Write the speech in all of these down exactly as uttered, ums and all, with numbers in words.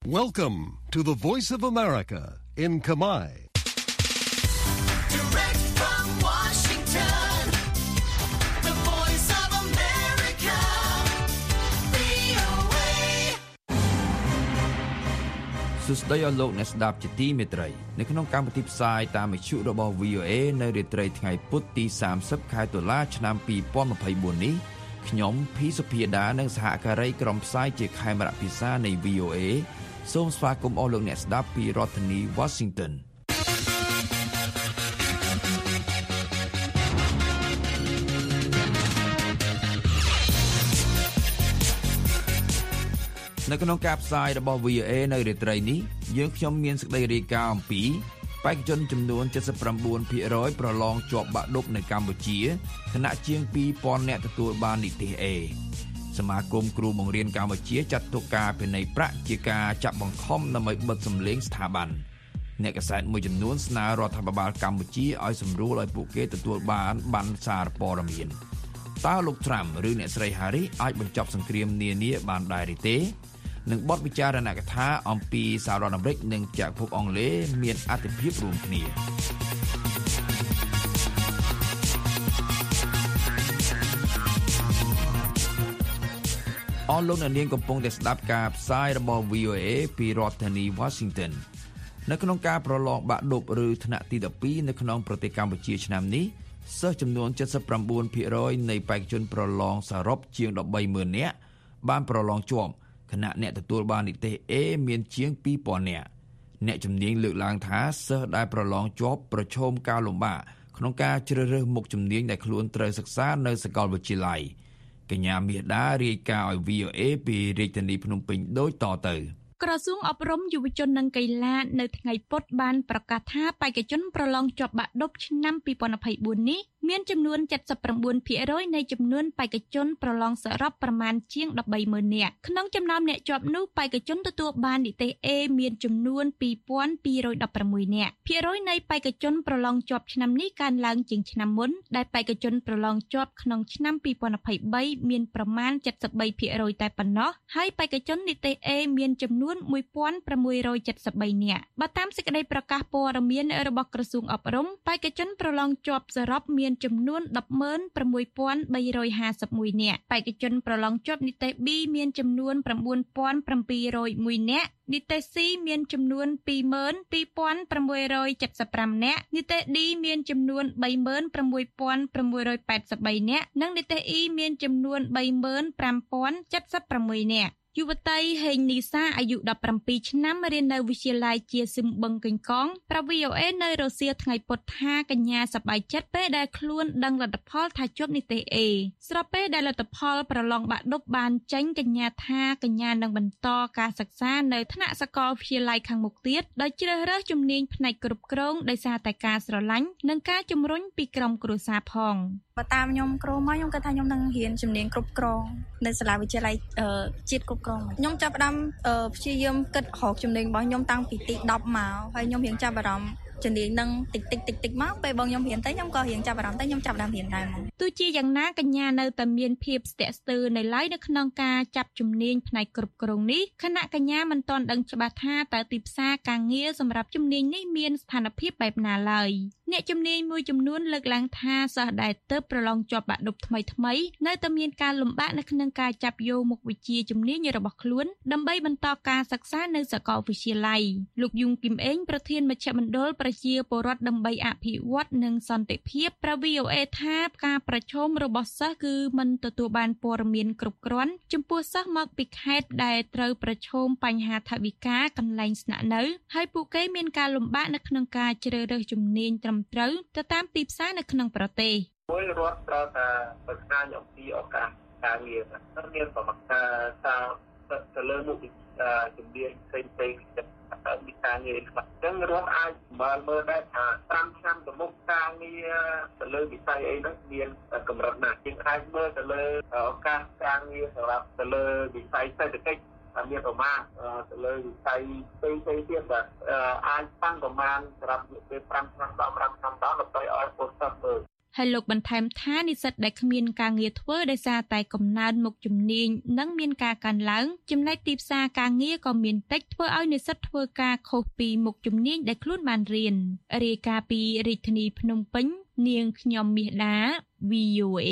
Welcome to the Voice of America in Khmer. Direct from Washington, the Voice of America, វី អូ เอសួស្តីអស់លោកអ្នកស្ដាប់ជាទីមេត្រីនៅក្នុងកម្មវិធីផ្សាយតាមវិទ្យុរបស់ វី អូ เอ នៅរាត្រីថ្ងៃពុធទីសាមសិបខែតុលាឆ្នាំពីរពាន់ម្ភៃបួននេះខ្ញុំភីសុភាដានិងសហការីក្រុមផ្សាយជាខេមរៈភាសានៃ វី អូ เอ សូមស្វាគមន៍អស់លោកអ្នកស្ដាប់ពីរដ្ឋធានី Washington នៅក្នុងការផ្សាយរបស់ វី អូ เอ នៅរាត្រីនេះយើងខ្ញុំមានសេចក្តីរាយការណ៍អំពីបេក្ខជនចំនួន เจ็ดสิบเก้าភាគរយ ប្រឡងជាប់បាក់ឌុបនៅកម្ពុជាខណៈជាង ពីរពាន់ នាក់ទទួលបាននិទ្ទេស A សមាគមគ្រូបង្រៀនកម្ពុជាចាត់ទុកការពិន័យប្រាក់ជាការចាប់បង្ខំដើម្បីបិទសម្លេងស្ថាប័នអ្នកកាសែតមួយចំនួនស្នើរដ្ឋាភិបាលកម្ពុជាឲ្យសម្រួលឲ្យពួកគេទទួលបានបណ្ណសារព័ត៌មានតើលោកត្រាំឬអ្នកស្រី Harris អាចបញ្ចប់សង្គ្រាមនានាបានដែរឬទេនឹងបទវិចារណកថាអំពីសហរដ្ឋអាមេរិកនិងចក្រភពអង់គ្លេសមានអត្ថប្រយោជន៍រួមគ្នាអស់លោកអ្នកនាងកំពុងតែស្ដាប់ការផ្សាយរបស់ វី អូ เอ ពីរដ្ឋធានី Washington នៅក្នុងការប្រឡងបាក់ឌុបឬថ្នាក់ទីដប់ពីរនៅក្នុងប្រទេសកម្ពុជាឆ្នាំនេះសិស្សចំនួន เจ็ดสิบเก้าភាគរយ នៃបេក្ខជនប្រឡងសរុបជាង ដប់បីម៉ឺន នាក់បានប្រឡងជាប់ខណៈអ្នកទទួលបាននិទ្ទេស A មានជាង ពីរពាន់ នាក់អ្នកជំនាញលើកឡើងថាសិស្សដែលប្រឡងជាប់ប្រឈមការលំបាកក្នុងការជ្រើសរើសមុខជំនាញដែលខ្លួនត្រូវសិក្សានៅសាកលវិទ្យាល័យកញ្ញាមាសដារាយការណ៍ឲ្យ វី អូ เอ ពីរាជធានីភ្នំពេញដូចតទៅក្រសួងអប់រំយុវជននិងកីឡានៅថ្ងៃពុធបានប្រកាសថាបេក្ខជនប្រឡងជាប់បាក់ឌុបឆ្នាំពីរពាន់ម្ភៃបួននេះមានចំនួន เจ็ดสิบเก้าភាគរយ នៃចំនួនបេក្ខជនប្រឡងសរុបប្រមាណជាង ដប់បីម៉ឺន នាក់ក្នុងចំណោមអ្នកជាប់នោះបេក្ខជនទទួលបាននិទ្ទេស A មានចំនួន ពីរពាន់ពីររយដប់ប្រាំមួយ នាក់ភាគរយនៃបេក្ខជនប្រឡងជាប់ឆ្នាំនេះកើនឡើងជាងឆ្នាំមុនដែលបេក្ខជនប្រឡងជាប់ក្នុងឆ្នាំពីរពាន់ម្ភៃបីមានប្រមាណ เจ็ดสิบสามភាគរយ តែប៉ុណ្ណោះហើយបេក្ខជននិទ្ទេស A មានចំនួន មួយពាន់ប្រាំមួយរយเจ็ดสิบสาม នាក់បើតាមសេចក្តីប្រកាសព័ត៌មានរបស់ក្រសួងអប់រំបេក្ខជនប្រឡងជាប់សរុបមានចំនួន ដប់ម៉ឺនប្រាំមួយពាន់បីរយហាសិបមួយ នាក់បេក្ខជនប្រឡងជាប់និទ្ទេស B មានចំនួន ៩ពាន់ប្រាំពីររយមួយ នាក់និទ្ទេស C មានចំនួន ពីរម៉ឺនពីរពាន់ប្រាំមួយរយเจ็ดสิบห้า នាក់និទ្ទេស D មានចំនួន បីម៉ឺនប្រាំមួយពាន់ប្រាំមួយរយแปดสิบสาม នាក់និងនិទ្ទេស E មានចំនួន បីម៉ឺនប្រាំពាន់เจ็ดสิบหก នាក់យុវតីហេងនីសាអាយុដប់ប្រាំពីរឆ្នាំរៀននៅវិទ្យាល័យជាស៊ឹមបឹងកេងកងប្រាប់ វី អូ เอ នៅរសៀលថ្ងៃពុធថាកញ្ញាសប្បាយចិត្តពេលដែលខ្លួនដឹងលទ្ធផលថាជាប់និទ្ទេស A ស្របពេលដែលលទ្ធផលប្រឡងបាក់ឌុបបានចេញកញ្ញាថាកញ្ញានឹងបន្តការសិក្សានៅថ្នាក់សាកលវិទ្យាល័យខាងមុខទៀតដោយជ្រើសរើសជំនាញផ្នែកគ្រប់គ្រងដោយសារតែការស្រឡាញ់និងការជំរុញពីក្រុមគ្រួសារផងបើតាមខ្ញុំគ្រូមកខ្ញុំគិតថាខ្ញុំនឹងរៀនជំនាញគ្រប់គ្រងនៅសាលាវិទ្យាល័យជាតិគ្រប់គ្រងខ្ញុំចាប់ផ្ដើមព្យាយាមគិតរកជំនាញរបស់ខ្ញុំតាំងពីទីដប់មកហើយខ្ញុំរៀងចាប់អារម្មណ៍ជំនាញនឹងតិចតិចតិចតិចមកពេលបងខ្ញុំរៀនទៅខ្ញុំក៏រៀងចាប់អារម្មណ៍ទៅខ្ញុំចាប់ដើមរៀនដែរមកទោះជាយ៉ាងណាកញ្ញានៅតែមានភាពស្ទាក់ស្ទើរនៅឡើយនៅក្នុងការចាប់ជំនាញផ្នែកគ្រប់គ្រងនេះខណៈកញ្ញាមិនទាន់ដឹងច្បាស់ថាតើទីផ្សារការងារសម្រាប់ជំនាញនេះមានស្ថានភាពបែបណាឡើយអ្នកជំនាញមួយចំនួនលើកឡើងថាសិស្សដែលទើបប្រឡងជាប់បាក់ឌុបថ្មីថ្មីនៅតែមានការលំបាកនៅក្នុងការចាប់យកមុខវិជ្ជាជំនាញរបស់ខ្លួនដើម្បីបន្តការសិក្សានៅសាកលវិទ្យាល័យលោកយុងគឹមអេងប្រធានមជ្ឈមណ្ឌលប្រជាពលរដ្ឋដើម្បីអភិវឌ្ឍនិងសន្តិភាពប្រ វី អូ เอ ថាការប្រឈមរបស់សិស្សគឺមិនទទួលបានព័ត៌មានគ្រប់គ្រាន់ចំពោះសិស្សមកពីខេត្តដែលត្រូវប្រឈមបញ្ហាថវិកាកន្លែងស្នាក់នៅហើយពួកគេមានការលំបាកនៅក្នុងការជ្រើសរើសជំនាញត្រឹមត្រូវទៅតាមទីផ្សារនៅក្នុងប្រទេសមួយរដ្ឋត្រូវតែបង្ហាញអំពីឱកាសការងារទៅមានប្រមាណថាទៅលើមុខវិជ្ជាជំនាញផ្សេងៗទៅពីការងារខ្លះអញ្ចឹងរដ្ឋអាចមើលមើលដែរថាប្រាំឆ្នាំទៅមុខការងារទៅលើវិស័យអីហ្នឹងមានកម្រិតណាស់ជាងអាចមើលទៅលើឱកាសការងារសម្រាប់ទៅលើវិស័យសេដ្ឋកិច្ចមានប្រមាណទៅលើវិស័យផ្សេងៗទៀតបាទអាចតាំងប្រមាណសម្រាប់ពេលប្រាំឆ្នាំដល់ប្រាំឆ្នាំដល់ដើម្បីឲ្យពលរដ្ឋមើលហើយលោកបន្ថែមថានិស្សិតដែលគ្មានការងារធ្វើដោយសារតែកំណើនមុខជំនាញនិងមានការកើនឡើងចំណែកទីផ្សារការងារក៏មានតិចធ្វើឲ្យនិស្សិតធ្វើការខុសពីមុខជំនាញដែលខ្លួនបានរៀនរាយការណ៍ពីរាជធានីភ្នំពេញនាងខ្ញុំមាសដា វី អូ เอ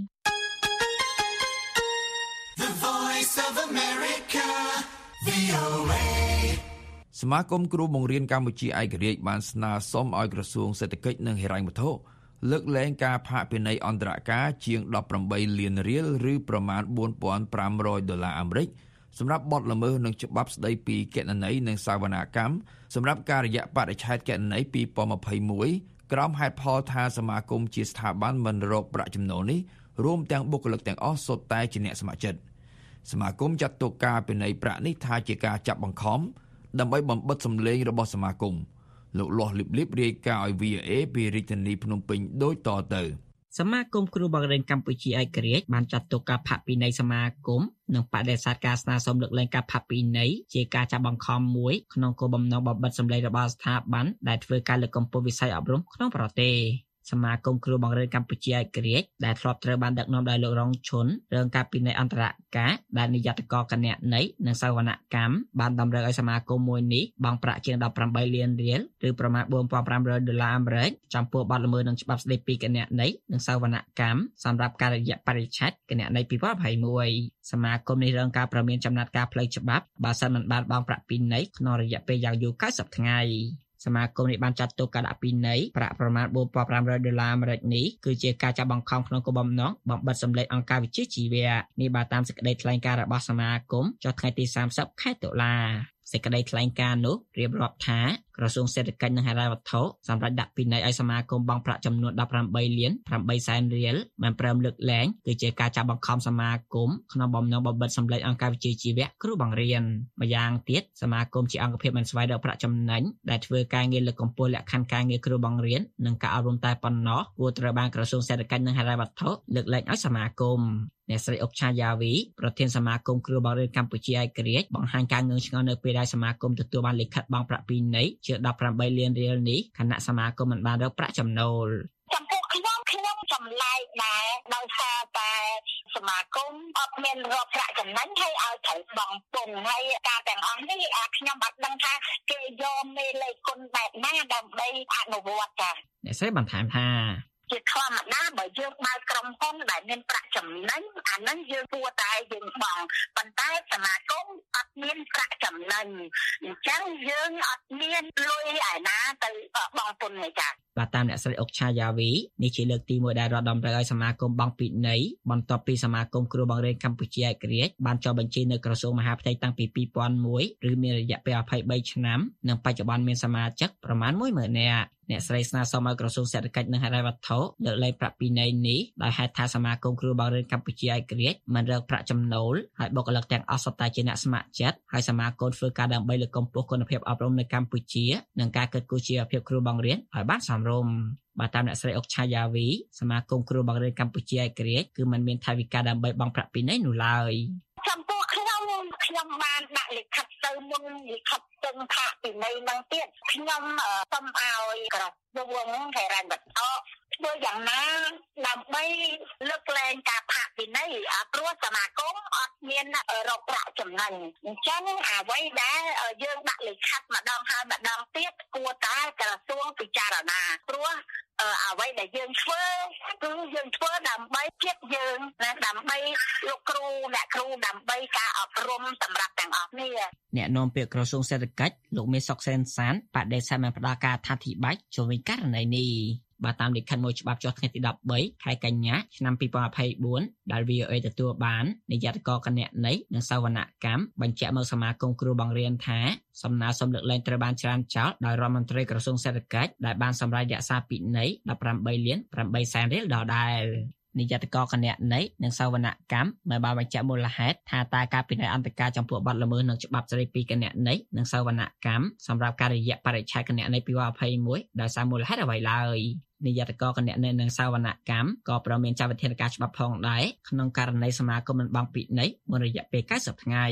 The Voice of America វី អូ เอសមាគមគ្រូបង្រៀនកម្ពុជាឯករាជ្យបានស្នើសុំឲ្យក្រសួងសេដ្ឋកិច្ចនិងហិរញ្ញវត្ថុលើកលែងការផាកពិន័យអន្តរការជាងដប់ប្រាំបីលានរៀលឬប្រមាណបួនពាន់ប្រាំរយដុល្លារអាមេរិកសម្រាប់បទល្មើសនឹងច្បាប់ស្តីពីគណនេយ្យនិងសវនកម្មសម្រាប់ការរយៈបរិច្ឆេទគណនេយ្យពីរពាន់ម្ភៃមួយក្រោមហេតុផលថាសមាគមជាស្ថាប័នមិនរកប្រាក់ចំណូលនេះរួមទាំងបុគ្គលិកទាំងអស់សុទ្ធតែជាអ្នកស្ម័គ្រចិត្តសមាគមចាត់ទុកការពិន័យប្រាក់នេះថាជាការចាប់បង្ខំដើម្បីបំបិទសម្លេងរបស់សមាគមលោកលាស់លីបលីបរាយការណ៍ឲ្យ វី អូ เอ ពីរាជធានីភ្នំពេញដូចតទៅសមាគមគ្រូបង្រៀនកម្ពុជាឯករាជ្យបានចាត់ទុកការផាកពិន័យសមាគមនិងបដិសេធការស្នើសុំលើកលែងការផាកពិន័យជាការចាប់បង្ខំមួយក្នុងគោលបំណងបំបិទសម្លេងរបស់ស្ថាប័នដែលធ្វើការលើកកម្ពស់វិស័យអប់រំក្នុងប្រទេសសមាគមគ្រូបង្រៀនកម្ពុជាឯករាជ្យដែលធ្លាប់ត្រូវបានដឹកនាំដោយលោករងឈុនរឿងការពិន័យអន្តរការដែលនាយកកគណនេយ្យនិងសវនកម្មបានតម្រូវឲ្យសមាគមមួយនេះបង់ប្រាក់ជាងដប់ប្រាំបីលានរៀលឬប្រមាណបួនពាន់ប្រាំរយដុល្លារអាមេរិកចំពោះបទល្មើសនឹងច្បាប់ស្តីពីគណនេយ្យនិងសវនកម្មសម្រាប់ការរយៈបរិច្ឆេទគណនេយ្យពីរពាន់ម្ភៃមួយសមាគមនេះរងការប្រមានចំណាត់ការផ្លូវច្បាប់បើសិនមិនបានបង់ប្រាក់ពិន័យក្នុងរយៈពេលយ៉ាងយូរកៅសិបថ្ងៃសមាគមនេះបានចាត់ទុកការដាក់ពិន័យប្រាក់ប្រមាណបួនពាន់ប្រាំរយដុល្លារអាមេរិកនេះគឺជាការចាប់បង្ខំក្នុងគោលបំណងបំបិទសម្លេងអង្គការវិជ្ជាជីវៈនេះបើតាមសេចក្តីថ្លែងការណ៍របស់សមាគមចុះថ្ងៃទីសាមសិបខែតុលាសេចក្តីថ្លែងការណ៍នោះរៀបរាប់ថាក្រសួងសេដ្ឋកិច្ចនិងហិរញ្ញវត្ថុសម្រាប់ដាក់ពិន័យឲ្យសមាគមបង់ប្រាក់ចំនួនដប់ប្រាំបីលានប្រាំបីសែនរៀលមិនព្រមលើកលែងគឺជាការចាប់បង្ខំសមាគមក្នុងបំណងបំបិទសម្លេងអង្គការវិជ្ជាជីវៈគ្រូបង្រៀនម្យ៉ាងទៀតសមាគមជាអង្គភាពមិនស្វែងរកប្រាក់ចំណេញដែលធ្វើការងារលើកកម្ពស់លក្ខខណ្ឌការងារគ្រូបង្រៀននិងការអប់រំតែប៉ុណ្ណោះគួរត្រូវបានក្រសួងសេដ្ឋកិច្ចនិងហិរញ្ញវត្ថុលើកលែងឲ្យសមាគមអ្នកស្រីអុកឆាយ៉ាវីប្រធានសមាគមគ្រូបង្រៀនកម្ពុជាឯករាជ្យបង្ហាញការងឿងឆ្ងល់នៅពេលដែលសមាគមទទួលបានលិខិតបង់ប្រាក់ពិន័យជាដប់ប្រាំបីលានរៀលនេះខណៈសមាគមមិនបានរកប្រាក់ចំណូលចំពោះខ្ញុំខ្ញុំចម្លែកដែរដោយសារតែសមាគមអត់មានរកប្រាក់ចំណេញហើយឲ្យត្រូវបង់ពន្ធហើយការទាំងអស់នេះខ្ញុំអត់ដឹងថាគេយកមេលេខគុណបែបណាដើម្បីអនុវត្តចា៎អ្នកស្រីបន្ថែមថាជាធម្មតាបើយើងបើកក្រុមហ៊ុនដែលមានប្រាក់ចំណេញអានឹងយើងគួរតែយើងបង់ប៉ុន្តែសមាគមអត់មានប្រាក់ចំណេញអញ្ចឹងយើងអត់មានលុយឯណាទៅបង់ពន្ធទេចា៎បាទតាមអ្នកស្រីអុកឆាយ៉ាវីនេះជាលើកទីមួយដែលរដ្ឋតម្រូវឲ្យសមាគមបង់ពិន័យបន្ទាប់ពីសមាគមគ្រូបង្រៀនកម្ពុជាឯករាជ្យបានចុះបញ្ជីនៅក្រសួងមហាផ្ទៃតាំងពីពីរពាន់មួយឬមានរយៈពេលម្ភៃបីឆ្នាំនិងបច្ចុប្បន្នមានសមាជិកប្រមាណមួយម៉ឺននាក់អ្នកស្រីស្នើសុំឲ្យក្រសួងសេដ្ឋកិច្ចនិងហិរញ្ញវត្ថុលើកលែងប្រាក់ពិន័យនេះដោយហេតុថាសមាគមគ្រូបង្រៀនកម្ពុជាឯករាជ្យមិនរកប្រាក់ចំណូលហើយបុគ្គលិកទាំងអស់សុទ្ធតែជាអ្នកស្ម័គ្រចិត្តហើយសមាគមធ្វើការដើម្បីលើកកម្ពស់គុណភាពអប់រំនៅកម្ពុជានិងការកិត្តគូជីវភាពគ្រូបង្រៀនឲ្យបានសមរម្យបើតាមអ្នកស្រីអុកឆាយ៉ាវីសមាគមគ្រូបង្រៀនកម្ពុជាឯករាជ្យគឺមិនមានថវិកាដើម្បីបង់ប្រាក់ពិន័យនោះឡើយចំពោះខ្ញុំខ្ញុំបានដាក់លិខិតទៅមុនលិខិតទាំងថាពិន័យនឹងទៀតខ្ញុំសូមឲ្យក្រសួងហិរញ្ញវត្ថុធ្វើយ៉ាងណាដើម្បីលើកលែងការផាកពិន័យព្រោះសមាគមអត់មានរកប្រាក់ចំណេញអញ្ចឹងអ្វីដែលយើងដាក់លិខិតម្ដងហើយម្ដងទៀតគួរតែក្រសួងពិចារណាព្រោះអ្វីដែលយើងធ្វើគឺយើងធ្វើដើម្បីជាតិយើងណាដើម្បីលោកគ្រូអ្នកគ្រូដើម្បីការអប់រំសម្រាប់ទាំងអស់គ្នាអ្នកនាំពាក្យក្រសួងសេដ្ឋកិច្ចលោកមេសុកសេនសានបដិសេធមិនផ្ដល់ការអធិប្បាយជុំវិញករណីនេះបើតាមលិខិតមួយច្បាប់ចុះថ្ងៃទីដប់បីខែកញ្ញាឆ្នាំពីរពាន់ម្ភៃបួនដែល វី អូ เอ ទទួលបាននាយកកគណនេយ្យនិងសវនកម្មបញ្ជាក់មកសមាគមគ្រូបង្រៀនថាសំណើសុំលើកលែងត្រូវបានច្រានចោលដោយរដ្ឋមន្ត្រីក្រសួងសេដ្ឋកិច្ចដែលបានសម្រេចរក្សាពិន័យដប់ប្រាំបីលានប្រាំបីសែនរៀលដដែលនាយកកគណនេយ្យនិងសវនកម្មមិនបានបញ្ជាក់មូលហេតុថាតើការពិន័យអន្តរការចំពោះបទល្មើសនឹងច្បាប់ស្តីពីគណនេយ្យនិងសវនកម្មសម្រាប់ការរយៈបរិច្ឆេទគណនេយ្យពីរពាន់ម្ភៃមួយដោយសារមូលហេតុអ្វីឡើយនាយកកគណនេយ្យនិងសវនកម្មក៏ប្រមានចាត់វិធានការច្បាប់ផងដែរក្នុងករណីសមាគមមិនបង់ពិន័យមួយរយៈពេលកៅសិបថ្ងៃ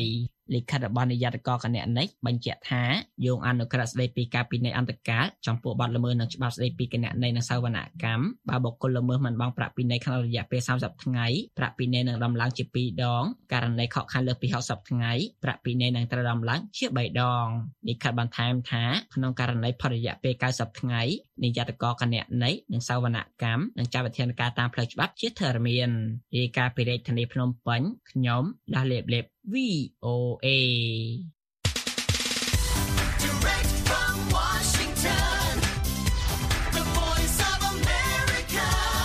លិខិតរបស់នាយកកគណៈនេះបញ្ជាក់ថាយោងអនុក្រឹត្យស្តីពីការពិន័យអន្តរកាលចំពោះបទល្មើសនឹងច្បាប់ស្តីពីគណនេយ្យនិងសវនកម្មបើបុគ្គលល្មើសមិនបង់ប្រាក់ពិន័យក្នុងរយៈពេលសាមសិបថ្ងៃប្រាក់ពិន័យនឹងដំឡើងជាពីរដងករណីខកខានលើសពីហកសិបថ្ងៃប្រាក់ពិន័យនឹងត្រូវដំឡើងជាបីដងលិខិតបន្ថែមថាក្នុងករណីផុតរយៈពេលកៅសិបថ្ងៃនាយកកគណៈនេយ្យនិងសវនកម្មនឹងចាត់វិធានការតាមផ្លូវច្បាប់ជាធរមានរាយការណ៍ពីរាជធានីភ្នំពេញខ្ញុំដាស់លេបលេប V O A Direct from Washington, the voice of America,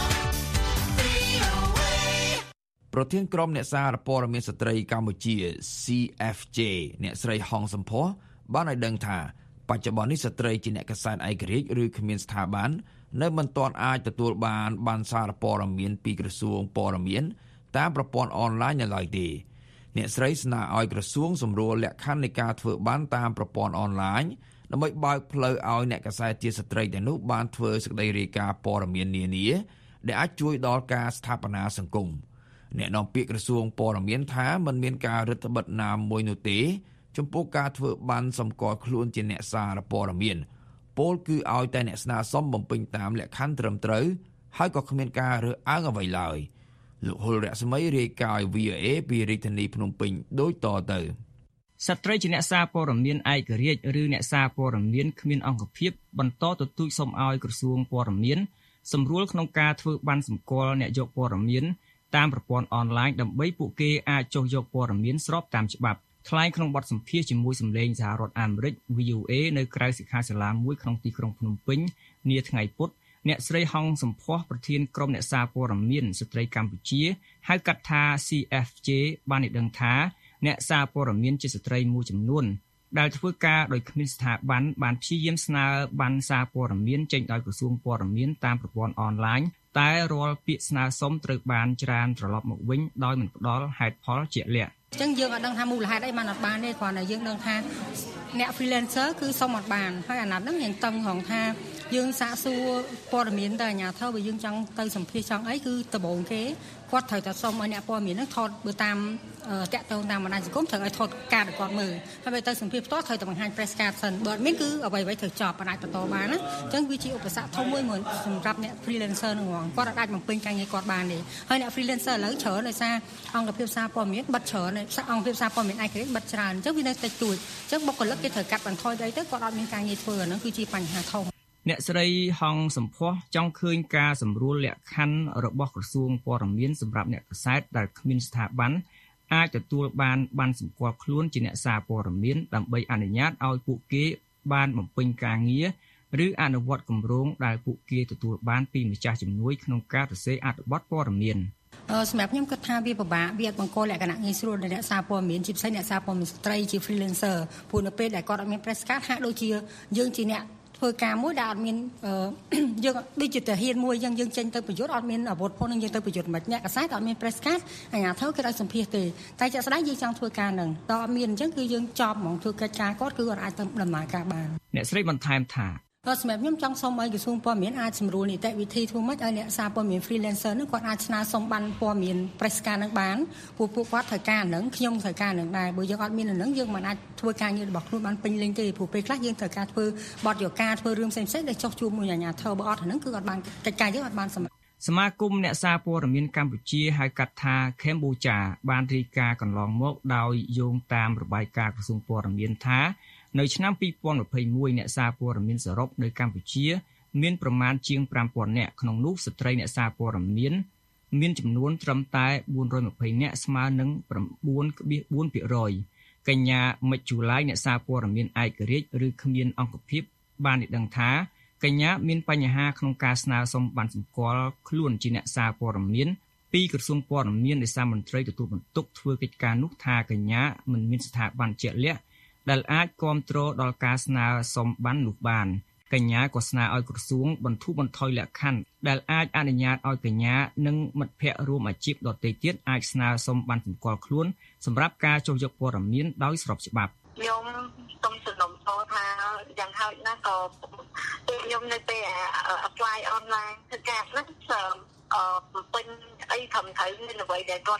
V O A ប្រធានក្រុមអ្នកសារព័ត៌មានស្ត្រីកម្ពុជា C F J អ្នកស្រីហងសំភ័របានឲ្យដឹងថាបច្ចុប្បន្ននេះស្ត្រីជាអ្នកកាសែតឯករាជ្យឬគ្មានស្ថាប័ននៅមិនទាន់អាចទទួលបានបានសារព័ត៌មានពីក្រសួងព័ត៌មានតាមប្រព័ន្ធអនឡាញនៅឡើយទេអ្នកស្រីស្នើឲ្យក្រសួងសម្រួលលក្ខខណ្ឌនៃការធ្វើបានតាមប្រព័ន្ធអនឡាញដើម្បីបើកផ្លូវឲ្យអ្នកកាសែតជាស្ត្រីទាំងនោះបានធ្វើសេចក្តីរាយការណ៍ព័ត៌មាននានាដែលអាចជួយដល់ការស្ថាបនាសង្គមអ្នកនាំពាក្យក្រសួងព័ត៌មានថាមិនមានការរឹតបន្តឹងណាមួយនោះទេចំពោះការធ្វើបានសម្គាល់ខ្លួនជាអ្នកសារព័ត៌មានពោលគឺឲ្យតែអ្នកស្នើសុំបំពេញតាមលក្ខខណ្ឌត្រឹមត្រូវហើយក៏គ្មានការរើសអើងអ្វីឡើយលោកហុលរស្មីរាយការណ៍ V O A ពីរាជធានីភ្នំពេញដូចតទៅស្ត្រីជាអ្នកសារព័ត៌មានឯករាជ្យឬអ្នកសារព័ត៌មានគ្មានអង្គភាពបន្តទទូចសុំឲ្យក្រសួងព័ត៌មានសម្រួលក្នុងការធ្វើបានសម្គាល់អ្នកយកព័ត៌មានតាមប្រព័ន្ធអនឡាញដើម្បីពួកគេអាចចុះយកព័ត៌មានស្របតាមច្បាប់ថ្លែងក្នុងបទសម្ភាសន៍ជាមួយសម្លេងសហរដ្ឋអាមេរិក V O A នៅក្រៅសិក្ខាសាលាមួយក្នុងទីក្រុងភ្នំពេញនាថ្ងៃពុធអ្នកស្រីហងសំភ័រប្រធានក្រុមអ្នកសារព័ត៌មានស្ត្រីកម្ពុជាហៅកាត់ថា C F J បានឲ្យដឹងថាអ្នកសារព័ត៌មានជាស្ត្រីមួយចំនួនដែលធ្វើការដោយគ្មានស្ថាប័នបានព្យាយាមស្នើបានសារព័ត៌មានចេញដោយក្រសួងព័ត៌មានតាមប្រព័ន្ធអនឡាញតែរាល់ពាក្យស្នើសុំត្រូវបានច្រានត្រឡប់មកវិញដោយមិនផ្ដល់ហេតុផលជាក់លាក់អញ្ចឹងយើងអត់ដឹងថាមូលហេតុអីបានអត់បានទេគ្រាន់តែយើងដឹងថាអ្នក freelancer គឺសុំអត់បានហើយអាណត្តិហ្នឹងយើងតឹងហងថាយើងសាកសួរព័ត៌មានទៅអាជ្ញាធរបើយើងចង់ទៅសម្ភាសចង់អីគឺដំបូងគេគាត់ត្រូវតែសុំឲ្យអ្នកព័ត៌មានហ្នឹងថតបើតាមតាក់ទងតាមបណ្ដាញសង្គមត្រូវឲ្យថតការឲ្យគាត់មើលហើយបើទៅសម្ភាសផ្ទាល់ត្រូវតែបង្ហាញ press card សិនបើអត់មានគឺអ្វីៗត្រូវចប់អាចបន្តបានណាអញ្ចឹងវាជាឧបសគ្គធំមួយមួយសម្រាប់អ្នក freelancer ហ្នឹងហ្មងគាត់អាចបំពេញការងារគាត់បានទេហើយអ្នក freelancer ឥឡូវច្រើនដោយសារអង្គភាពសារព័ត៌មានបិទច្រើនអង្គភាពសារព័ត៌មានឯករាជ្យបិទច្រើនអញ្ចឹងវានៅតិចតួចអញ្ចឹងបុគ្គលិកគេត្រូវកាត់បន្ថយទៅទៅគាត់អត់មានការងារធ្វើអាហ្នឹងគឺជាបញ្ហាធំអ្នកស្រីហងសំភ័រចង់ឃើញការសម្រួលលក្ខខណ្ឌរបស់ក្រសួងព័ត៌មានសម្រាប់អ្នកកាសែតដែលគ្មានស្ថាប័នអាចទទួលបានបានសម្គាល់ខ្លួនជាអ្នកសារព័ត៌មានដើម្បីអនុញ្ញាតឲ្យពួកគេបានបំពេញការងារឬអនុវត្តគម្រោងដែលពួកគេទទួលបានពីម្ចាស់ជំនួយក្នុងការសរសេរអត្ថបទព័ត៌មានសម្រាប់ខ្ញុំគិតថាវាពិបាកវាបង្កលក្ខណៈងាយស្រួលដល់អ្នកសារព័ត៌មានជាពិសេសអ្នកសារព័ត៌មានស្ត្រីជា freelancer ព្រោះនៅពេលដែលគាត់អត់មាន press card ហាក់ដូចជាយើងជាអ្នកធ្វើការមួយដែលអត់មានយើងដូចជាទាហានមួយយើងយើងចេញទៅប្រយុទ្ធអត់មានអាវុធផងនឹងយើងទៅប្រយុទ្ធមិនអ្នកកសែតអត់មាន press card អាជ្ញាធរគេឲ្យសម្ភាសទេតែជាក់ស្ដែងយើងចង់ធ្វើការនឹងដល់អត់មានអញ្ចឹងគឺយើងចប់ហ្មងធ្វើកិច្ចការគាត់គឺអត់អាចទៅដំណើរការបានអ្នកស្រីបន្ថែមថាក៏សម្រាប់ខ្ញុំចង់សុំឲ្យក្រសួងព័ត៌មានអាចសម្រួលនីតិវិធីធ្វើម៉េចឲ្យអ្នកសារព័ត៌មាន freelancer នឹងគាត់អាចស្នើសុំបានព័ត៌មាន press card នឹងបានពួកពួកគាត់ត្រូវការនឹងខ្ញុំត្រូវការនឹងដែរបើយើងអត់មាននឹងយើងមិនអាចធ្វើការងាររបស់ខ្លួនបានពេញលេញទេព្រោះពេលខ្លះយើងត្រូវការធ្វើបទយការធ្វើរឿងផ្សេងៗដែលចុះជួបមួយអាជ្ញាធរបើអត់ហ្នឹងគឺអត់បានកិច្ចការយើងអត់បានសម្រេចសមាគមអ្នកសារព័ត៌មានកម្ពុជាហៅកាត់ថា Cambodia បានរាយការណ៍កន្លងមកដោយយោងតាមរបាយការណ៍ក្រសួងព័ត៌មានថានៅឆ្នាំពីរពាន់ម្ភៃមួយអ្នកសារព័ត៌មានសរុបនៅកម្ពុជាមានប្រមាណជាងប្រាំពាន់នាក់ក្នុងនោះស្ត្រីអ្នកសារព័ត៌មានមានចំនួនត្រឹមតែបួនរយម្ភៃនាក់ស្មើនឹង ៩.បួនភាគរយ កញ្ញាមិចជូឡៃអ្នកសារព័ត៌មានឯករាជ្យឬគ្មានអង្គភាពបានឲ្យដឹងថាកញ្ញាមានបញ្ហាក្នុងការស្នើសុំបានសម្គាល់ខ្លួនជាអ្នកសារព័ត៌មានពីក្រសួងព័ត៌មាននៃសារមន្ត្រីទទួលបន្ទុកធ្វើកិច្ចការនោះថាកញ្ញាមិនមានស្ថាប័នជាក់លាក់ដែលអាចគ្រប់គ្រងដល់ការស្នើសុំបាននោះបានកញ្ញាក៏ស្នើឲ្យក្រសួងបន្ធូរបន្ថយលក្ខខណ្ឌដែលអាចអនុញ្ញាតឲ្យកញ្ញានិងមិត្តភ័ក្តិរួមអាជីពដទៃទៀតអាចស្នើសុំបានសម្គាល់ខ្លួនសម្រាប់ការចុះយកព័ត៌មានដោយស្របច្បាប់ខ្ញុំសូមសំណូមពរថាយ៉ាងហោចណាស់ក៏ពេលខ្ញុំនៅពេល apply online ធ្វើការខ្លះអឺបំពេញអីត្រឹមត្រូវមានអ្វីដែលគាត់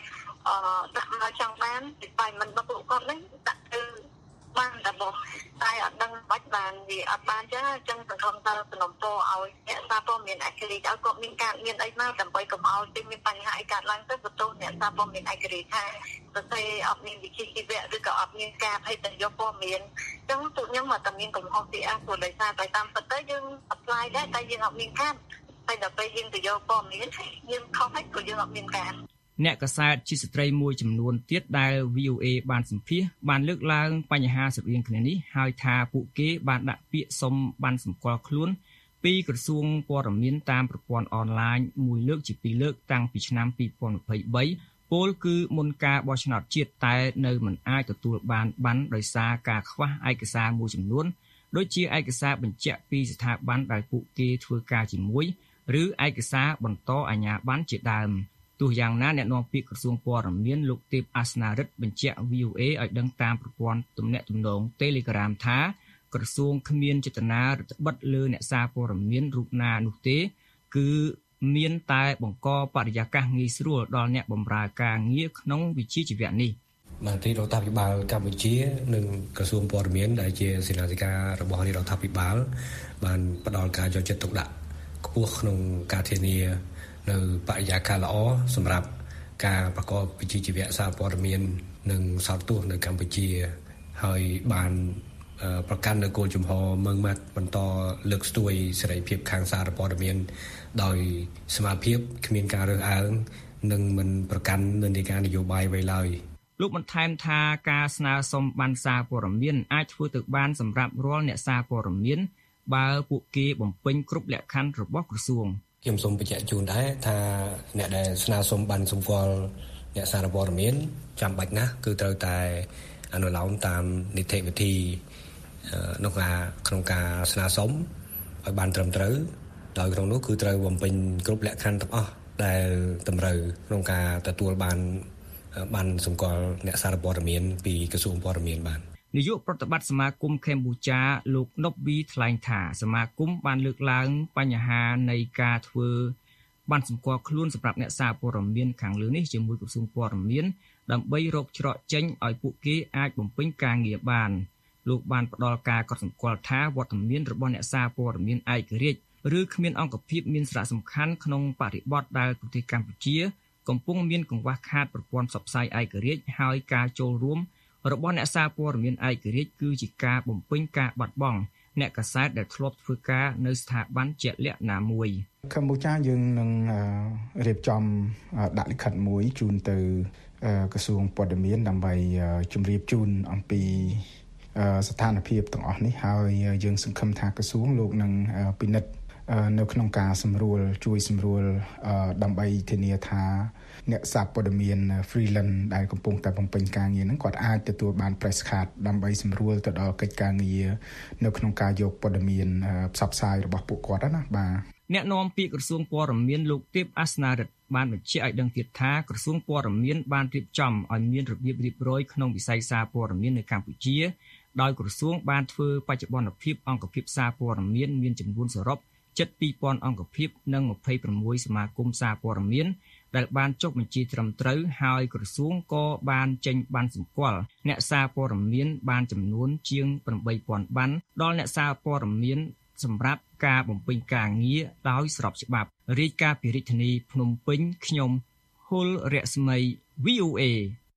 អឺដាក់មកចង់បានពីបាយមិនបពួកគាត់ហ្នឹងដាក់ទៅបានតែបងតែអត់ដឹងបាច់បានវាអត់បានចឹងអញ្ចឹងសង្ឃឹមថាសំណពរឲ្យអ្នកសារព័ត៌មានឯករាជ្យឲ្យគាត់មានការមានអីមកដើម្បីកុំឲ្យទៅមានបញ្ហាអីកើតឡើងទៅបន្ទោសអ្នកសារព័ត៌មានឯករាជ្យថាប្រសិទ្ធអត់មានវិជ្ជាជីវៈឬក៏អត់មានការភ័យតយកព័ត៌មានអញ្ចឹងពួកខ្ញុំមកតែមានកំហុសពីអះព្រោះដោយសារតែតាមពិតទៅយើងអត់ឆ្លើយដែរតែយើងអត់មានការតែដល់ពេលយើងទៅយកព័ត៌មានយើងខុសហើយក៏យើងអត់មានការអ្នកកសែតជាស្ត្រីមួយចំនួនទៀតដែល វី អូ អេ បានសម្ភាសបានលើកឡើងបញ្ហាស្រដៀងគ្នានេះហើយថាពួកគេបានដាក់ពាក្យសុំបានសម្គាល់ខ្លួនពីក្រសួងព័ត៌មានតាមប្រព័ន្ធអនឡាញមួយលើកជាពីរលើកតាំងពីឆ្នាំពីរពាន់ยี่สิบสามពលគឺមុនការបោះឆ្នោតជាតិតែនៅមិនអាចទទួលបានបានដោយសារការខ្វះឯកសារមួយចំនួនដូចជាឯកសារបញ្ជាក់ពីស្ថាប័នដែលពួកគេធ្វើការជាមួយឬឯកសារបន្តអាជ្ញាប័ណ្ណជាដើមទោះយ៉ាងណាអ្នកនាំពាក្យក្រសួងព័ត៌មានលោកទេពអាសនារិទ្ធបញ្ជាក់ វី អូ អេ ឲ្យដឹងតាមប្រព័ន្ធទំនាក់ទំនង Telegram ថាក្រសួងគ្មានចេតនារដ្ឋបិទលើអ្នកសារព័ត៌មានរូបណានោះទេគឺមានតែបង្កបរិយាកាសងាយស្រួលដល់អ្នកបម្រើការងារក្នុងវិជ្ជាជីវៈនេះបានទីរដ្ឋាភិបាលកម្ពុជានិងក្រសួងព័ត៌មានដែលជាសេនាធិការរបស់រដ្ឋាភិបាលបានផ្ដល់ការយកចិត្តទុកដាក់ខ្ពស់ក្នុងការធានានៅបរិយាកាសល្អសម្រាប់ការប្រកបវិជ្ជាជីវៈសារព័ត៌មាននិងសោតទស្សន៍នៅកម្ពុជាហើយបានប្រកាន់នៅគោលជំហរម៉ឺងម៉ាត់បន្តលើកស្ទួយសេរីភាពខាងសារព័ត៌មានដោយសមាភិបគ្មានការរើសអើងនិងមិនប្រកាន់និន្នាការនយោបាយអ្វីឡើយលោកបន្ថែមថាការស្នើសុំបានសារព័ត៌មានអាចធ្វើទៅបានសម្រាប់រាល់អ្នកសារព័ត៌មានបើពួកគេបំពេញគ្រប់លក្ខខណ្ឌរបស់ក្រសួងខ្ញុំសូមបញ្ជាក់ជូនដែរថាអ្នកដែលស្នើសុំបានសម្គាល់អ្នកសារព័ត៌មានចាំបាច់ណាស់គឺត្រូវតែអនុលោមតាមនីតិវិធីក្នុងការក្នុងការស្នើសុំឲ្យបានត្រឹមត្រូវដោយក្នុងនោះគឺត្រូវបំពេញគ្រប់លក្ខខណ្ឌទាំងអស់ដែលតម្រូវក្នុងការទទួលបានបានសម្គាល់អ្នកសារព័ត៌មានពីក្រសួងព័ត៌មានបាននាយកប្រតិបត្តិសមាគមកម្ពុជាលោកណប់វីថ្លែងថាសមាគមបានលើកឡើងបញ្ហានៃការធ្វើបានសម្គាល់ខ្លួនសម្រាប់អ្នកសារព័ត៌មានខាងលើនេះជាមួយក្រសួងព័ត៌មានដើម្បីរកច្រកចេញឲ្យពួកគេអាចបំពេញការងារបានលោកបានផ្ដល់ការកត់សម្គាល់ថាវត្តមានរបស់អ្នកសារព័ត៌មានឯករាជ្យឬគ្មានអង្គភាពមានសារៈសំខាន់ក្នុងបរិបទដែលប្រទេសកម្ពុជាកំពុងមានកង្វះខាតប្រព័ន្ធផ្សព្វផ្សាយឯករាជ្យហើយការចូលរួមរបស់អ្នកសារព័ត៌មានឯករាជ្យគឺជាការបំពេញការបាត់បង់អ្នកកាសែតដែលធ្លាប់ធ្វើការនៅស្ថាប័នជាក់លាក់ណាមួយកម្ពុជាយើងនឹងរៀបចំដាក់លិខិតមួយជូនទៅក្រសួងព័ត៌មានដើម្បីជម្រាបជូនអំពីស្ថានភាពទាំងអស់នេះហើយយើងសង្ឃឹមថាក្រសួងលោកនឹងពិនិត្យនៅក្នុងការសម្រួលជួយសម្រួលដើម្បីធានាថាអ្នកសារព័ត៌មាន freelance ដែលកំពុងតែបំពេញការងារហ្នឹងគាត់អាចទទួលបាន press card ដើម្បីសម្រួលទៅដល់កិច្ចការងារនៅក្នុងការយកព័ត៌មានផ្សព្វផ្សាយរបស់ពួកគាត់ណាបាទអ្នកនាំពាក្យក្រសួងព័ត៌មានលោកទេពអាសនារិទ្ធបានបញ្ជាក់ឲ្យដឹងទៀតថាក្រសួងព័ត៌មានបានរៀបចំឲ្យមានរបៀបរៀបរយក្នុងវិស័យសារព័ត៌មាននៅកម្ពុជាដោយក្រសួងបានធ្វើបច្ចុប្បន្នភាពអង្គភាពសារព័ត៌មានមានចំនួនសរុបជិតពីរពាន់អង្គភាពនិងยี่สิบหกសមាគមសារព័ត៌មានដែលបានចុះបញ្ជីត្រឹមត្រូវហើយក្រសួងក៏បានចេញបានសម្គាល់អ្នកសារព័ត៌មានបានចំនួនជាងeight thousandបានដល់អ្នកសារព័ត៌មានសម្រាប់ការបំពេញការងារដោយស្របច្បាប់រាយការណ៍ពីរាជធានីភ្នំពេញខ្ញុំហុលរស្មី វី អូ អេ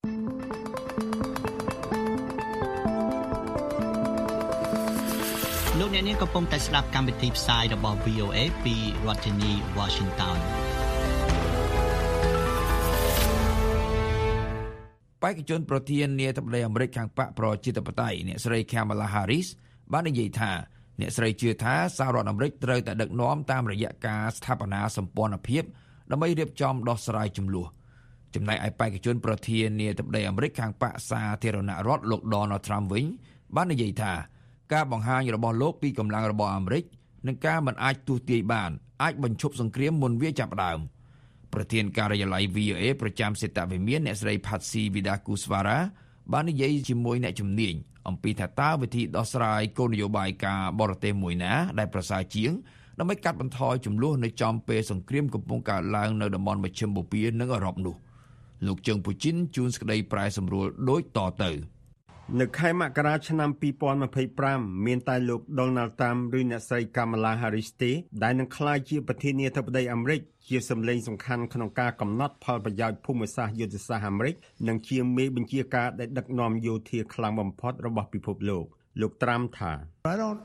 លោកអ្នកនាងកំពុងតែស្ដាប់កម្មវិធីផ្សាយរបស់ វី អូ អេ ពីរដ្ឋធានី Washington បេក្ខជនប្រធានាធិបតីអាមេរិកខាងបកប្រជាធិបតេយ្យអ្នកស្រី Kamala Harris បាននិយាយថាអ្នកស្រីជឿថាសហរដ្ឋអាមេរិកត្រូវតែដឹកនាំតាមរយៈការស្ថាបនាសម្ព័ន្ធភាពដើម្បីរៀបចំដោះស្រាយជម្លោះចំណែកឯបេក្ខជនប្រធានាធិបតីអាមេរិកខាងបកសាធារណរដ្ឋលោក Donald Trump វិញបាននិយាយថាការបង្ហាញរបស់លោកពីកម្លាំងរបស់អាមេរិកនិងការមិនអាចទស្សន៍ទាយបានអាចបញ្ឈប់សង្គ្រាមមុនវាចាប់ផ្ដើមប្រធានការិយាល័យ វី អូ អេ ប្រចាំសេតវិមានអ្នកស្រី Patsy Widakuswara បាននិយាយជាមួយអ្នកជំនាញអំពីថាតើវិធីដោះស្រាយគោលនយោបាយការបរទេសមួយណាដែលប្រសើរជាងដើម្បីកាត់បន្ថយជម្លោះនៅចំពេលសង្គ្រាមកំពុងកើតឡើងនៅតំបន់មជ្ឈិមបូព៌ានិងអឺរ៉ុបនោះលោកជើងពូជីនជួនសេចក្តីប្រែសម្រួលដូចតទៅនៅខែមករាឆ្នាំពីរពាន់ម្ភៃប្រាំមានតែលោក Donald Trump ឬអ្នកស្រី Kamala Harris ទេដែលនឹងក្លាយជាប្រធានាធិបតីអាមេរិកជាសម្លេងសំខាន់ក្នុងការកំណត់ផលប្រយោជន៍ភូមិសាស្ត្រយុទ្ធសាស្ត្រអាមេរិកនិងជាមេបញ្ជាការដែលដឹកនាំយោធាខ្លាំងបំផុតរបស់ពិភពលោកលោក Trump ថា I don't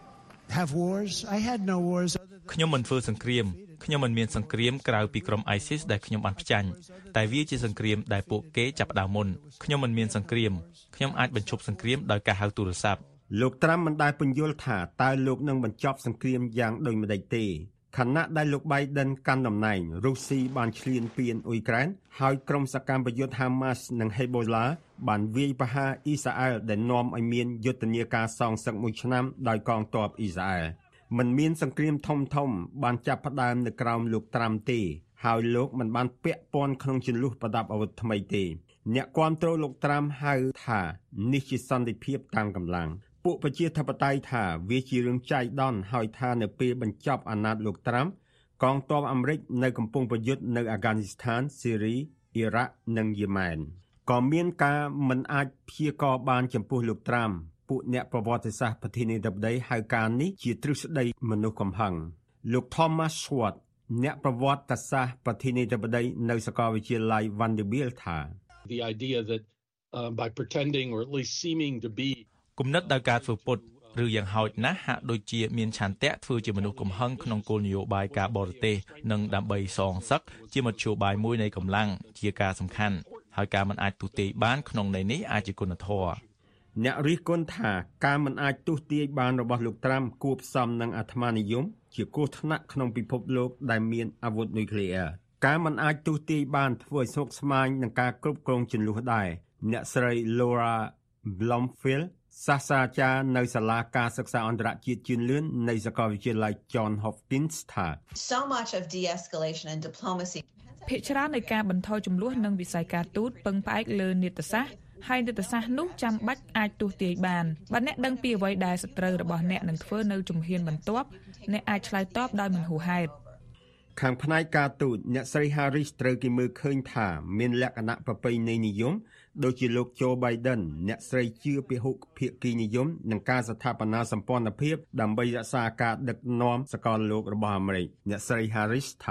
have wars. I had no wars. ខ្ញុំមិនធ្វើសង្គ្រាមខ្ញុំមិនមានសង្គ្រាមក្រៅពីក្រុម ISIS ដែលខ្ញុំបានផ្ចាញ់តែវាជាសង្គ្រាមដែលពួកគេចាប់ផ្ដើមមុនខ្ញុំមិនមានសង្គ្រាមខ្ញុំអាចបញ្ឈប់សង្គ្រាមដោយការហៅទូរស័ព្ទលោក Trump មិនដែលពន្យល់ថាតើលោកនឹងបញ្ចប់សង្គ្រាមយ៉ាងដូចម្តេចទេខណៈដែលលោក Biden កាន់តំណែងរុស្ស៊ីបានឈ្លានពានអ៊ុយក្រែនហើយក្រុមសកម្មប្រយុទ្ធ Hamas និង Hezbollah បានវាយប្រហារអ៊ីស្រាអែលដែលនាំឲ្យមានយុទ្ធនាការសងសឹកមួយឆ្នាំដោយកងទ័ពអ៊ីស្រាអែលមិនមានសង្គ្រាមធំធំបានចាប់ផ្ដើមនៅក្រោមលោក Trump ទេហើយលោកមិនបានពាក់ព័ន្ធក្នុងជម្លោះប្រដាប់អាវុធថ្មីទេអ្នកគាំទ្រលោក Trump ហៅថានេះជាសន្តិភាពតាមកម្លាំងពួកប្រជាធិបតេយ្យថាវាជារឿងចៃដន្យហើយថានៅពេលបញ្ចប់អាណត្តិលោក Trump កងទ័ពអាមេរិកនៅកំពុងប្រយុទ្ធនៅអាហ្គានីស្ថានស៊េរីអ៊ីរ៉ាក់និងយេម៉ែនក៏មានការមិនអាចព្យាករបានចំពោះលោក Trumpពួកអ្នកប្រវត្តិសាស្ត្រប្រធានាធិបតីហៅការនេះជាទ្រឹស្ដីមនុស្សកំហឹងលោក Thomas Schwartz អ្នកប្រវត្តិសាស្ត្រប្រធានាធិបតីនៅសាកលវិទ្យាល័យ Vanderbilt ថា The idea that uh, by pretending or at least seeming to be គំនិតដោយការធ្វើពុតឬយ៉ាងហោចណាស់ហាក់ដូចជាមានឆន្ទៈធ្វើជាមនុស្សកំហឹងក្នុងគោលនយោបាយការបរទេសនិងដើម្បីសងសឹកជាមធ្យោបាយមួយនៃកម្លាំងជាការសំខាន់ហើយការមិនអាចទូទាយបានក្នុងន័យនេះអាចជាគុណធម៌អ្នករិះគន់ថាការមិនអាចទូទាយបានរបស់លោក Trump គួបផ្សំនឹងអាត្មានិយមជាគ្រោះថ្នាក់ក្នុងពិភពលោកដែលមានអាវុធនុយក្លេអ៊ែរការមិនអាចទូទាយបានធ្វើឲ្យស្មុគស្មាញនឹងការគ្រប់គ្រងជម្លោះដែរអ្នកស្រី Laura Blomfield សាស្ត្រាចារ្យនៅសាលាការសិក្សាអន្តរជាតិជឿនលឿននៃសាកលវិទ្យាល័យ John Hopkins ថា So much of de-escalation and diplomacy ភាគច្រើននៃការបន្ថយជម្លោះនិងវិស័យការទូតពឹងផ្អែកលើនីតិសាស្ត្រហើយនីតិសាស្ត្រនោះចាំបាច់អាចទូទាយបានបើអ្នកដឹងពីអ្វីដែលសត្រូវរបស់អ្នកនឹងធ្វើនៅជំហានបន្ទាប់អ្នកអាចឆ្លើយតបដោយមិនហួសហេតុខាងផ្នែកការទូតអ្នកស្រី Harris ត្រូវគេមើលឃើញថាមានលក្ខណៈប្រពៃណីនិយមដូចជាលោក Joe Biden អ្នកស្រីជឿពហុភាគីនិយមនិងការស្ថាបនាសម្ព័ន្ធភាពដើម្បីរក្សាការដឹកនាំសកលលោករបស់អាមេរិកអ្នកស្រី Harris ថា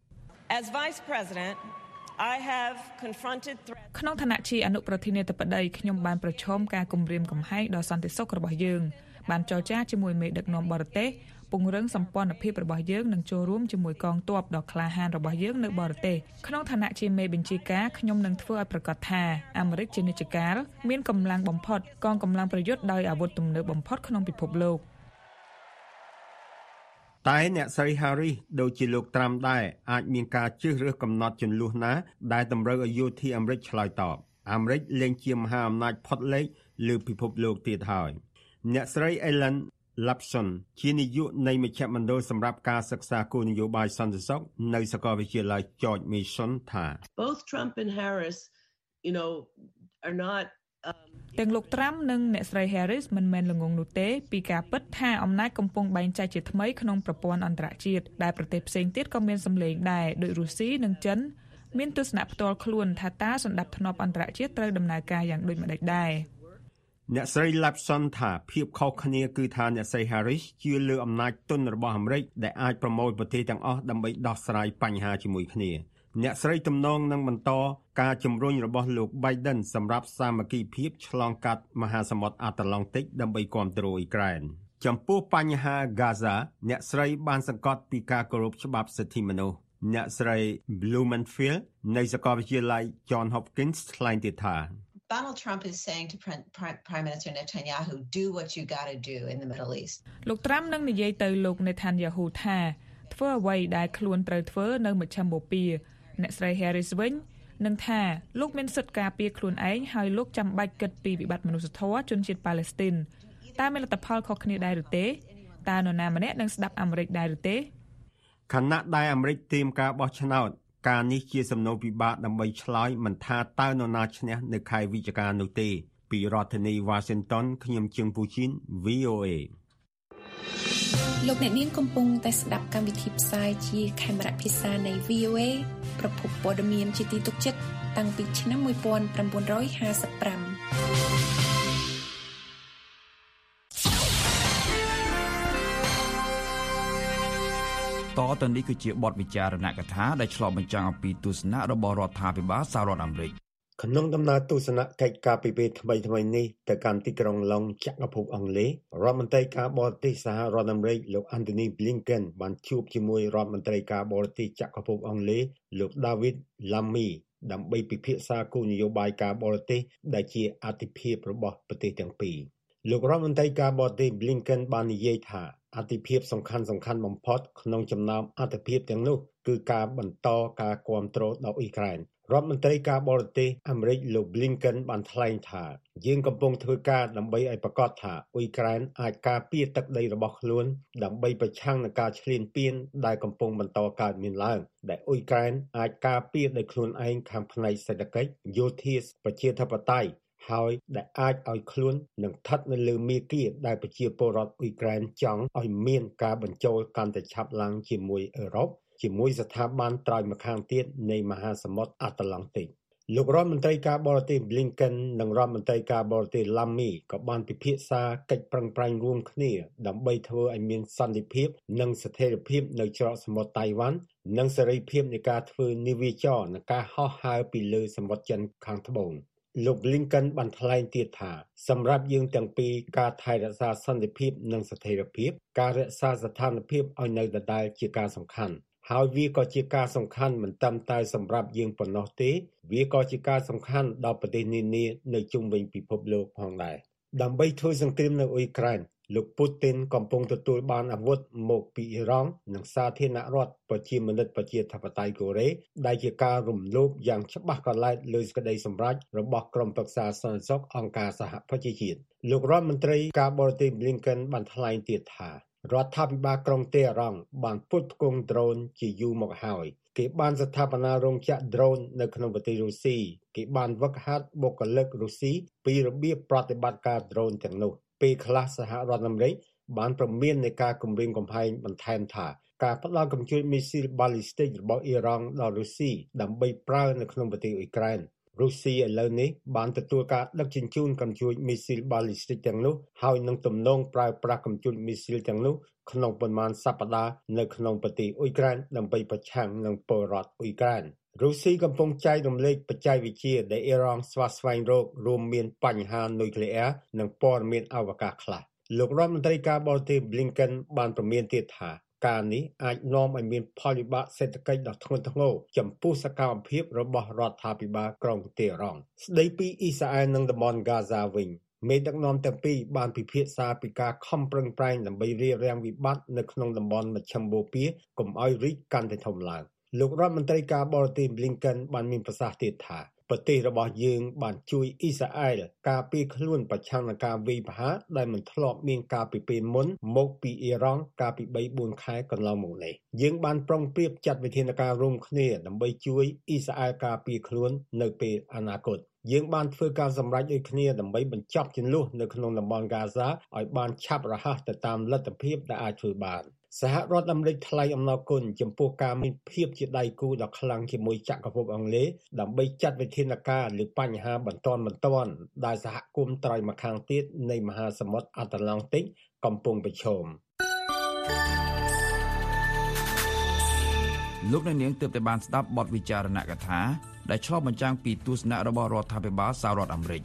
As Vice President I have confronted threats ក្នុងឋានៈជាអនុប្រធានាធិបតីខ្ញុំបានប្រឈមការគំរាមកំហែងដល់សន្តិសុខរបស់យើងបានចរចាជាមួយមេដឹកនាំបរទេសពង្រឹងសម្ព័ន្ធភាពរបស់យើងនិងចូលរួមជាមួយកងទ័ពដ៏ក្លាហានរបស់យើងនៅបរទេសក្នុងឋានៈជាមេបញ្ជាការខ្ញុំនឹងធ្វើឲ្យប្រកាសថាអាមេរិកជានិច្ចកាលមានកម្លាំងបំផុតកងកម្លាំងប្រយុទ្ធដោយអាវុធទំនើបបំផុតក្នុងពិភពលោកតែអ្នកស្រី Harris ដូចជាលោក Trump ដែរអាចមានការជ្រើសរើសកំណត់ជម្លោះណាដែលតម្រូវឲ្យយោធាអាមេរិកឆ្លើយតបអាមេរិកលែងជាមហាអំណាចផុតលេខលើពិភពលោកទៀតហើយអ្នកស្រី Ellen Lapson ជានាយកនៃមជ្ឈមណ្ឌលសម្រាប់ការសិក្សាគោលនយោបាយសន្តិសុខនៅសាកលវិទ្យាល័យ George Mason ថា Both Trump and Harris you know are not ទាំងលោក Trump និងអ្នកស្រី Harris មិនមែនល្ងងនោះទេពីការពិតថាអំណាចកំពុងបែងចែកជាថ្មីក្នុងប្រព័ន្ធអន្តរជាតិដែលប្រទេសផ្សេងទៀតក៏មានសម្លេងដែរដោយរុស្ស៊ីនិងចិនមានទស្សនៈផ្ទាល់ខ្លួនថាតើសន្តិភាពអន្តរជាតិត្រូវដំណើរការយ៉ាងដូចម្តេចដែរអ្នកស្រី Lapson ថាភាពខុសគ្នាគឺថាអ្នកស្រី Harris ជឿលើអំណាចទុនរបស់អាមេរិកដែលអាចប្រមូលប្រទេសទាំងអស់ដើម្បីដោះស្រាយបញ្ហាជាមួយគ្នាអ្នកស្រីទំនងនឹងបន្តការជំរុញរបស់លោក Biden សម្រាប់សាមគ្គីភាពឆ្លងកាត់មហាសមុទ្រអាត្លង់តិកដើម្បីគាំទ្រអ៊ុយក្រែនចំពោះបញ្ហា Gaza អ្នកស្រីបានសង្កត់ពីការគោរពច្បាប់សិទ្ធិមនុស្សអ្នកស្រី Blumenfield នៃសាកលវិទ្យាល័យ John Hopkins ថ្លែងទៀតថា Donald Trump is saying to Prime Minister Netanyahu do what you got to do in the Middle East លោក Trump នឹងនិយាយទៅលោក Netanyahu ថាធ្វើអ្វីដែលខ្លួនត្រូវធ្វើនៅមជ្ឈមបូព៌ាអ្នកស្រី Harris វិញនឹងថាលោកមានសិទ្ធិការពារខ្លួនឯងហើយលោកចាំបាច់គិតពីវិបត្តិមនុស្សធម៌ជនជាតិប៉ាឡេស្ទីនតើមានលទ្ធផលខុសគ្នាដែរឬទេតើនរណាម្នាក់នឹងស្ដាប់អាមេរិកដែរឬទេខណៈដែលអាមេរិកត្រៀមការបោះឆ្នោតការនេះជាសំណួរពិបាកដើម្បីឆ្លើយមិនថាតើនរណាឈ្នះនៅខែវិច្ឆិកានោះទេពីរដ្ឋធានី Washington ខ្ញុំជើងពូជីន V O A លោកអ្នកនាងកំពុងតែស្ដាប់កម្មវិធីផ្សាយជាខេមរៈភាសានៃ វី អូ เอ ប្រភពព័ត៌មានជាទីទុកចិត្តតាំងពីឆ្នាំmột nghìn chín trăm năm mươi lăm តទៅនេះគឺជាបទវិចារណកថាដែលឆ្លុះបញ្ចាំងអំពីទស្សនៈរបស់រដ្ឋាភិបាលសហរដ្ឋអាមេរិកក្នុងដំណើរទស្សនកិច្ចការពីពេលថ្មីៗនេះទៅកាន់ទីក្រុងឡុងចក្រភពអង់គ្លេសរដ្ឋមន្ត្រីការបរទេសសហរដ្ឋអាមេរិកលោក Antony Blinken បានជួបជាមួយរដ្ឋមន្ត្រីការបរទេសចក្រភពអង់គ្លេសលោក David Lammy ដើម្បីពិភាក្សាគោលនយោបាយការបរទេសដែលជាអាទិភាពរបស់ប្រទេសទាំងពីរលោករដ្ឋមន្ត្រីការបរទេស Blinken បាននិយាយថាអាទិភាពសំខាន់សំខាន់បំផុតក្នុងចំណោមអាទិភាពទាំងនោះគឺការបន្តការគាំទ្រដល់អ៊ុយក្រែនរដ្ឋមន្ត្រីការបរទេសអាមេរិកលោក Blinken បានថ្លែងថាយើងកំពុងធ្វើការដើម្បីឲ្យប្រកាសថាអ៊ុយក្រែនអាចការពារទឹកដីរបស់ខ្លួនដើម្បីប្រឆាំងនឹងការឈ្លានពានដែលកំពុងបន្តកើតមានឡើងដែលអ៊ុយក្រែនអាចការពារដោយខ្លួនឯងខាងផ្នែកសេដ្ឋកិច្ចយោធាប្រជាធិបតេយ្យហើយដែលអាចឲ្យខ្លួននឹងស្ថិតនៅលើមាគ៌ាដែលប្រជាពលរដ្ឋអ៊ុយក្រែនចង់ឲ្យមានការបញ្ចូលកាន់តែឆាប់ឡើងជាមួយអឺរ៉ុបជាមួយស្ថាប័នត្រើយម្ខាងទៀតនៃមហាសមុទ្រអាត្លង់តិកលោករដ្ឋមន្ត្រីការបរទេស Blinken និងរដ្ឋមន្ត្រីការបរទេស Lammy ក៏បានពិភាក្សាកិច្ចប្រឹងប្រែងរួមគ្នាដើម្បីធ្វើឲ្យមានសន្តិភាពនិងស្ថិរភាពនៅច្រកសមុទ្រតៃវ៉ាន់និងសេរីភាពនៃការធ្វើនាវាចរណ៍និងការហោះហើរពីលើសមុទ្រចិនខាងត្បូងលោក Blinken បានថ្លែងទៀតថាសម្រាប់យើងទាំងពីរការថែរក្សាសន្តិភាពនិងស្ថិរភាពការរក្សាស្ថានភាពឲ្យនៅដដែលជាការសំខាន់ហើយវាក៏ជាការសំខាន់មិនត្រឹមតែសម្រាប់យើងប៉ុណ្ណោះទេវាក៏ជាការសំខាន់ដល់ប្រទេសនានានៅជុំវិញពិភពលោកផងដែរដើម្បីធ្វើសង្គ្រាមនៅអ៊ុយក្រែនលោកពូទីនកំពុងទទួលបានអាវុធមកពីអ៊ីរ៉ង់និងសាធារណរដ្ឋប្រជាមានិតប្រជាធិបតេយ្យកូរ៉េដែលជាការរំលោភយ៉ាងច្បាស់កលែតលើសេចក្តីសម្រេចរបស់ក្រុមប្រឹក្សាសន្តិសុខអង្គការសហប្រជាជាតិលោករដ្ឋមន្ត្រីការបរទេស Blinken បានថ្លែងទៀតថារដ្ឋាភិបាលក្រុងតេហ៍រ៉ង់បានពុតផ្គង់ដ្រូនជាយូរមកហើយគេបានស្ថាបនារោងចក្រដ្រូននៅក្នុងប្រទេសរុស្ស៊ីគេបានវឹកហាត់បុគ្គលិករុស្ស៊ីពីរបៀបប្រតិបត្តិការដ្រូនទាំងនោះពេលខ្លះសហរដ្ឋអាមេរិកបានប្រមាននៃការគំរាមកំហែងបន្ថែមថាការផ្ដល់កម្ពុជាមីស៊ីលបាល់លីស្ទិករបស់អ៊ីរ៉ង់ដល់រុស្ស៊ីដើម្បីប្រើនៅក្នុងប្រទេសអ៊ុយក្រែនរុស្ស៊ីឥឡូវនេះបានទទួលការដឹកជញ្ជូនកាំជ្រួចមីស៊ីលបាល់លីស្ទិកទាំងនោះហើយនឹងទំនងប្រើប្រាស់កាំជ្រួចមីស៊ីលទាំងនោះក្នុងប៉ុន្មានសប្តាហ៍នៅក្នុងប្រទេសអ៊ុយក្រែនដើម្បីប្រឆាំងនឹងពលរដ្ឋអ៊ុយក្រែនរុស្ស៊ីកំពុងចែករំលែកបច្ចេកវិទ្យាដែលអ៊ីរ៉ង់ស្វាស្វែងរករួមមានបញ្ហានុយក្លេអ៊ែរនិងព័ត៌មានអវកាសខ្លះលោករដ្ឋមន្ត្រីការបរទេស Blinken បានប្រមានទៀតថាការនេះអាចនាំឲ្យមានផលវិបាកសេដ្ឋកិច្ចដ៏ធ្ងន់ធ្ងរចំពោះសកម្មភាពរបស់រដ្ឋាភិបាលក្រុងតេហ៍រ៉ង់ស្ដីពីអ៊ីស្រាអែលនិងតំបន់ហ្គាហ្សាវិញមេដឹកនាំទាំងពីរបានពិភាក្សាពីការខំប្រឹងប្រែងដើម្បីរារាំងវិបត្តិនៅក្នុងតំបន់មជ្ឈិមបូព៌ាកុំឲ្យរីកកាន់តែធំឡើងលោករដ្ឋមន្ត្រីការបរទេស Blinken បានមានប្រសាសន៍ទៀតថាប្រទេសរបស់យើងបានជួយអ៊ីស្រាអែលការពារខ្លួនប្រឆាំងនឹងការវាយប្រហារដែលមិនធ្លាប់មានការពីពេលមុនមកពីអ៊ីរ៉ង់កាលពី បីបួន ខែកន្លងមកនេះយើងបានប្រុងប្រៀបចាត់វិធានការរួមគ្នាដើម្បីជួយអ៊ីស្រាអែលការពារខ្លួននៅពេលអនាគតយើងបានធ្វើការសម្រេចដូចគ្នាដើម្បីបញ្ចប់ជម្លោះនៅក្នុងតំបន់ហ្គាហ្សាឲ្យបានឆាប់រហ័សទៅតាមលទ្ធភាពដែលអាចធ្វើបានសហរដ្ឋអាមេរិកថ្លែងអំណរគុណចំពោះការមានភាពជាដៃគូដ៏ខ្លាំងជាមួយចក្រភពអង់គ្លេសដើម្បីចាត់វិធានការលើបញ្ហាបន្ទាន់បន្ទាន់ដែលសហគមន៍ត្រើយម្ខាងទៀតនៃមហាសមុទ្រអាត្លង់តិកកំពុងប្រឈមលោកអ្នកនាងទើបតែបានស្ដាប់បទវិចារណកថាដែលឆ្លុះបញ្ចាំងពីទស្សនៈរបស់រដ្ឋាភិបាលសហរដ្ឋអាមេរិក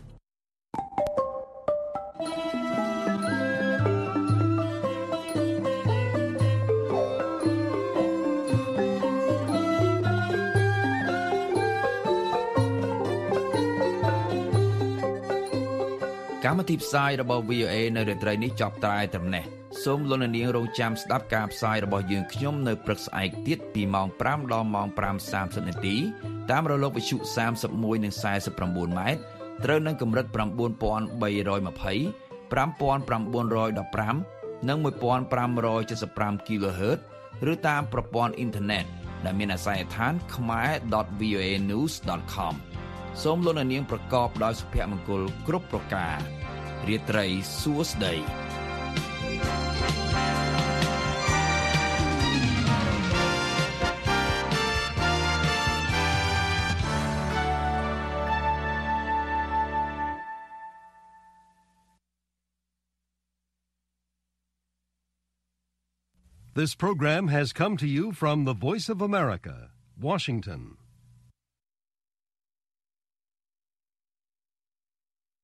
កម្មវិធីផ្សាយរបស់ វី អូ เอ នៅរាត្រីនេះចប់តែត្រឹមនេះសូមលោកអ្នកនាងរងចាំស្ដាប់ការផ្សាយរបស់យើងខ្ញុំនៅព្រឹកស្អែកទៀតពីម៉ោងប្រាំដល់ម៉ោងប្រាំសាមសិបនាទីតាមរលកវិទ្យុសាមសិបមួយនិងសាយសិបប្រាំបួនម៉ែត្រត្រូវនឹងកម្រិត៩,៣២០ ៥,៩១៥ និងមួយពាន់ប្រាំរយเจ็ดสิบห้า kHz ឬតាមប្រព័ន្ធអ៊ីនធឺណិតដែលមានអាសយដ្ឋាន khmaer dot v o a news dot com សូមលោកអ្នកនាងប្រកបដោយសុភមង្គលគ្រប់ប្រការរាត្រីសួស្តី This program has come to you from the Voice of America, Washington.